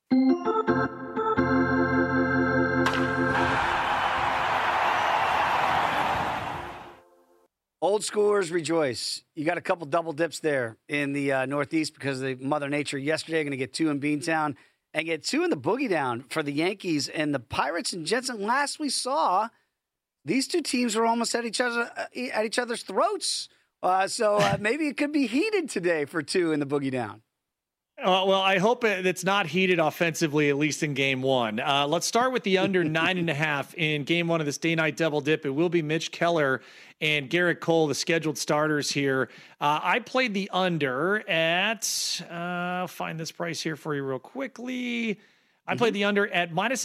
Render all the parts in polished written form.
Old schoolers rejoice. You got a couple double dips there in the Northeast because of the Mother Nature yesterday. Going to get 2 in Beantown and get 2 in the Boogie Down for the Yankees and the Pirates and Jensen. Last we saw, these two teams were almost at each other's throats. So maybe it could be heated today for 2 in the Boogie Down. Well, I hope it's not heated offensively, at least in game one. Let's start with the under 9.5 in game one of this day-night double dip. It will be Mitch Keller and Garrett Cole, the scheduled starters here. I played the under at, I'll find this price here for you real quickly. I played the under at minus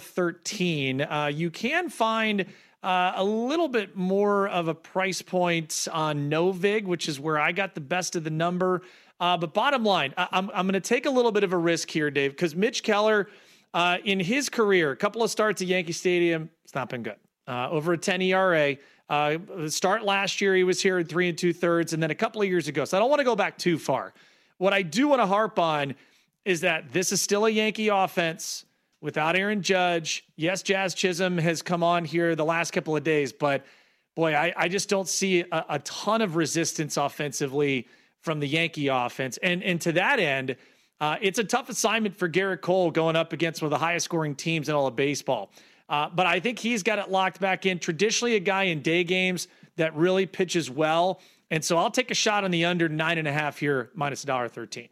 $1.13. You can find a little bit more of a price point on Novig, which is where I got the best of the number. But bottom line, I'm going to take a little bit of a risk here, Dave, because Mitch Keller, in his career, a couple of starts at Yankee Stadium, it's not been good. Over a 10 ERA. The start last year, he was here at 3 2/3, and then a couple of years ago. So I don't want to go back too far. What I do want to harp on is that this is still a Yankee offense without Aaron Judge. Yes, Jazz Chisholm has come on here the last couple of days, but boy, I just don't see a ton of resistance offensively from the Yankee offense. And to that end, it's a tough assignment for Garrett Cole going up against one of the highest scoring teams in all of baseball. But I think he's got it locked back in. Traditionally, a guy in day games that really pitches well. And so I'll take a shot on the under 9.5 here, minus $1.13.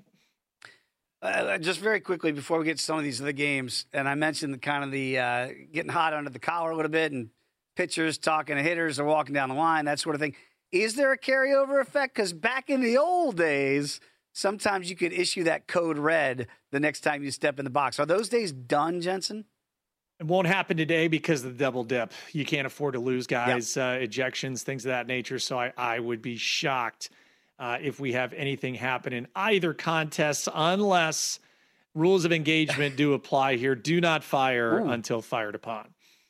Just very quickly before we get to some of these other games, and I mentioned the getting hot under the collar a little bit and pitchers talking to hitters or walking down the line, that sort of thing. Is there a carryover effect? Because back in the old days, sometimes you could issue that code red the next time you step in the box. Are those days done, Jensen? It won't happen today because of the double dip. You can't afford to lose guys, ejections, things of that nature. So I would be shocked if we have anything happen in either contest unless rules of engagement do apply here. Do not fire until fired upon.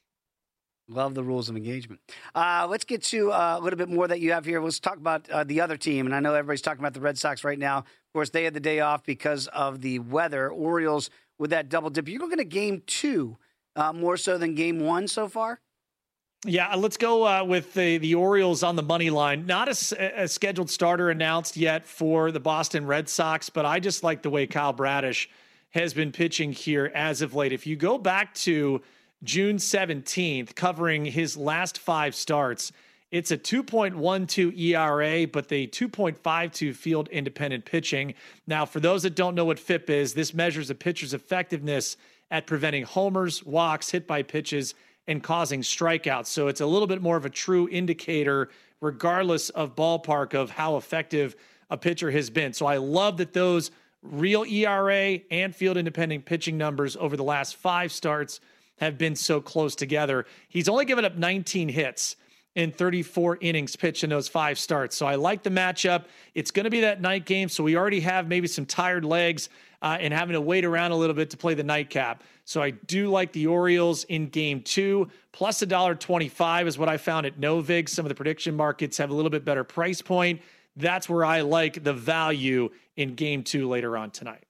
Love the rules of engagement. Let's get to a little bit more that you have here. Let's talk about the other team. And I know everybody's talking about the Red Sox right now. Of course, they had the day off because of the weather. Orioles with that double dip. You're looking at game 2 more so than game 1 so far? Yeah, let's go with the Orioles on the money line. Not a scheduled starter announced yet for the Boston Red Sox, but I just like the way Kyle Bradish has been pitching here as of late. If you go back to June 17th, covering his last 5 starts, it's a 2.12 ERA, but the 2.52 field independent pitching. Now, for those that don't know what FIP is, this measures a pitcher's effectiveness at preventing homers, walks, hit by pitches, and causing strikeouts. So it's a little bit more of a true indicator, regardless of ballpark, of how effective a pitcher has been. So I love that those real ERA and field independent pitching numbers over the last 5 starts have been so close together. He's only given up 19 hits in 34 innings pitched in those 5 starts. So I like the matchup. It's going to be that night game, so we already have maybe some tired legs and having to wait around a little bit to play the nightcap. So I do like the Orioles in game 2. Plus $1.25 is what I found at Novig. Some of the prediction markets have a little bit better price point. That's where I like the value in game 2 later on tonight.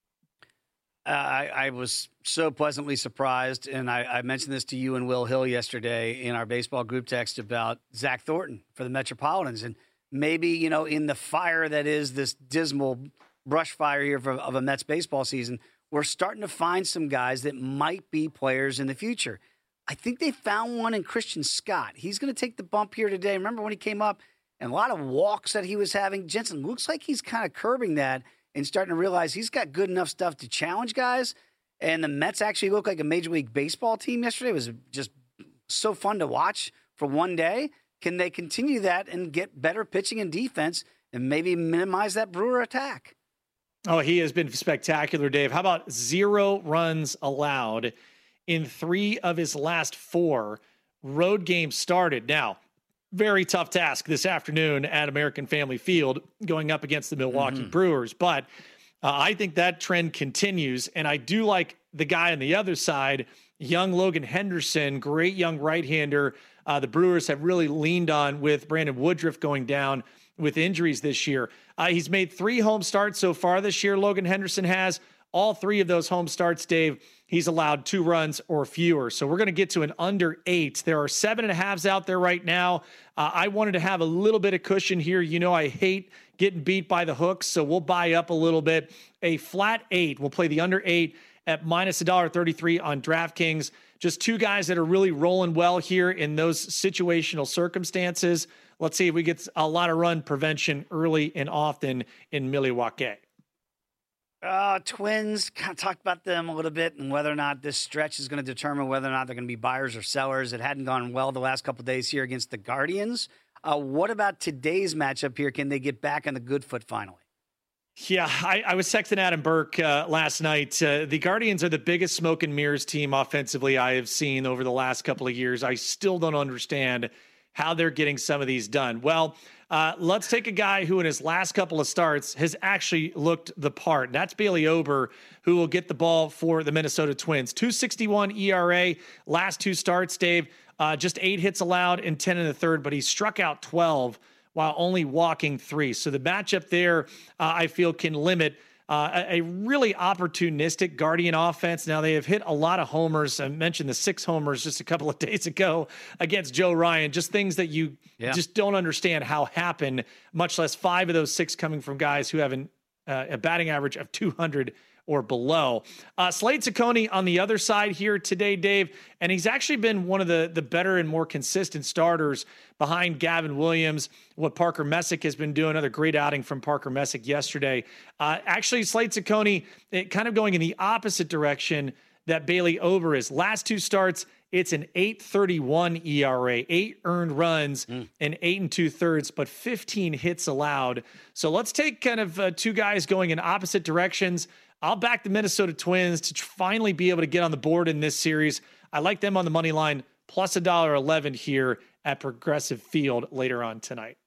I was so pleasantly surprised, and I mentioned this to you and Will Hill yesterday in our baseball group text about Zach Thornton for the Metropolitans. And maybe, in the fire that is this dismal brush fire here of a Mets baseball season, we're starting to find some guys that might be players in the future. I think they found one in Christian Scott. He's going to take the bump here today. Remember when he came up and a lot of walks that he was having? Jensen looks like he's kind of curbing that and starting to realize he's got good enough stuff to challenge guys. And the Mets actually looked like a Major League Baseball team yesterday. It was just so fun to watch for one day. Can they continue that and get better pitching and defense and maybe minimize that Brewer attack? Oh, he has been spectacular, Dave. How about 0 runs allowed in 3 of his last 4 road games started? Now, very tough task this afternoon at American Family Field going up against the Milwaukee Brewers. But I think that trend continues. And I do like the guy on the other side, young Logan Henderson, great young right-hander. The Brewers have really leaned on with Brandon Woodruff going down with injuries this year. He's made 3 home starts so far this year, Logan Henderson has. All 3 of those home starts, Dave, he's allowed 2 runs or fewer. So we're going to get to an under 8. There are 7.5s out there right now. I wanted to have a little bit of cushion here. You know, I hate getting beat by the hooks, so we'll buy up a little bit. A flat 8. We'll play the under 8 at minus $1.33 on DraftKings. Just 2 guys that are really rolling well here in those situational circumstances. Let's see if we get a lot of run prevention early and often in Milwaukee. Twins, kind of talked about them a little bit and whether or not this stretch is going to determine whether or not they're going to be buyers or sellers. It hadn't gone well the last couple of days here against the Guardians. What about today's matchup here? Can they get back on the good foot finally? Yeah, I was texting Adam Burke last night. The Guardians are the biggest smoke and mirrors team offensively I have seen over the last couple of years. I still don't understand how they're getting some of these done. Well, let's take a guy who in his last couple of starts has actually looked the part. That's Bailey Ober, who will get the ball for the Minnesota Twins. 2.61 ERA, last 2 starts, Dave. Just 8 hits allowed and 10 in the third, but he struck out 12 while only walking 3. So the matchup there, I feel, can limit a really opportunistic Guardian offense. Now, they have hit a lot of homers. I mentioned the 6 homers just a couple of days ago against Joe Ryan, just things that you just don't understand how happen, much less 5 of those 6 coming from guys who have a batting average of 200 or below. Slade Cecconi on the other side here today, Dave, and he's actually been one of the better and more consistent starters behind Gavin Williams. What Parker Messick has been doing, another great outing from Parker Messick yesterday. Actually, Slade Cecconi kind of going in the opposite direction that Bailey Ober is. Last 2 starts, it's an 8.31 ERA, 8 earned runs and 8 2/3, but 15 hits allowed. So let's take kind of 2 guys going in opposite directions. I'll back the Minnesota Twins to finally be able to get on the board in this series. I like them on the money line, plus $1.11 here at Progressive Field later on tonight.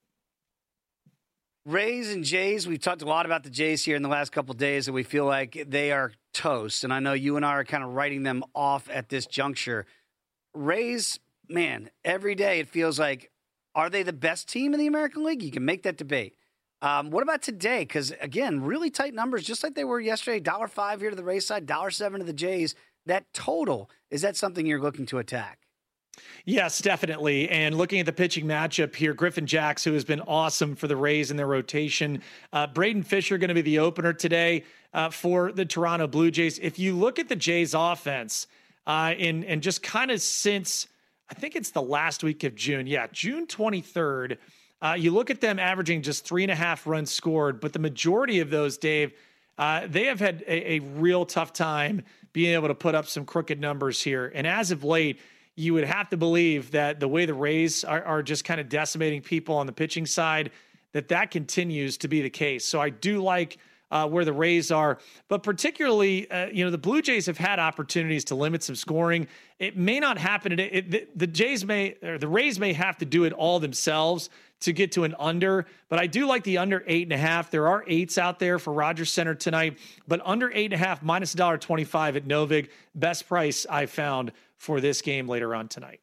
Rays and Jays, we've talked a lot about the Jays here in the last couple of days, and we feel like they are toast. And I know you and I are kind of writing them off at this juncture. Rays, man, every day it feels like, are they the best team in the American League? You can make that debate. What about today? Because, again, really tight numbers, just like they were yesterday. $1.05 here to the Rays side, $1.07 to the Jays. That total, is that something you're looking to attack? Yes, definitely. And looking at the pitching matchup here, Griffin Jax, who has been awesome for the Rays in their rotation. Braden Fisher going to be the opener today for the Toronto Blue Jays. If you look at the Jays offense and just kind of since, I think it's the last week of June. Yeah, June 23rd. You look at them averaging just 3.5 runs scored, but the majority of those, Dave, they have had a real tough time being able to put up some crooked numbers here. And as of late, you would have to believe that the way the Rays are just kind of decimating people on the pitching side, that continues to be the case. So I do like where the Rays are, but particularly, the Blue Jays have had opportunities to limit some scoring. It may not happen. The Rays may have to do it all themselves to get to an under, but I do like the under 8.5. There are 8s out there for Rogers Center tonight, but under 8.5 minus $1.25 at Novig, best price I found for this game later on tonight.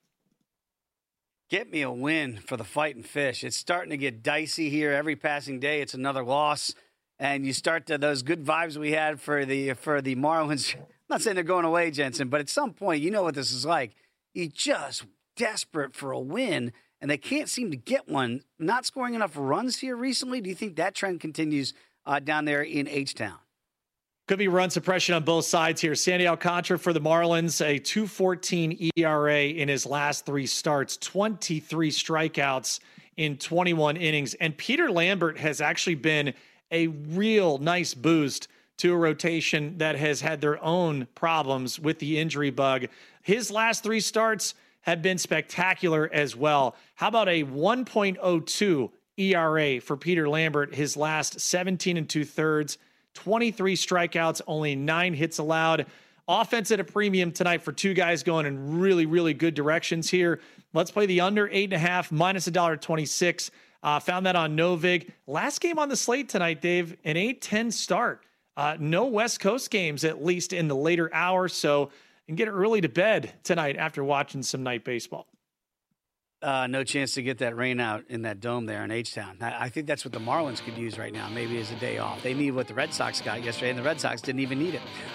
Get me a win for the Fighting Fish. It's starting to get dicey here. Every passing day, it's another loss. And you start to those good vibes we had for the Marlins. I'm not saying they're going away, Jensen, but at some point, you know what this is like. You're just desperate for a win, and they can't seem to get one. Not scoring enough runs here recently. Do you think that trend continues down there in H-Town? Could be run suppression on both sides here. Sandy Alcantara for the Marlins, a 2.14 ERA in his last 3 starts, 23 strikeouts in 21 innings. And Peter Lambert has actually been a real nice boost to a rotation that has had their own problems with the injury bug. His last 3 starts have been spectacular as well. How about a 1.02 ERA for Peter Lambert, his last 17 2/3, 23 strikeouts, only 9 hits allowed. Offense at a premium tonight for 2 guys going in really, really good directions here. Let's play the under 8.5 minus $1.26. Found that on Novig. Last game on the slate tonight, Dave, an 8-10 start. No West Coast games, at least in the later hours. So you can get early to bed tonight after watching some night baseball. No chance to get that rain out in that dome there in H-Town. I think that's what the Marlins could use right now, maybe as a day off. They need what the Red Sox got yesterday, and the Red Sox didn't even need it.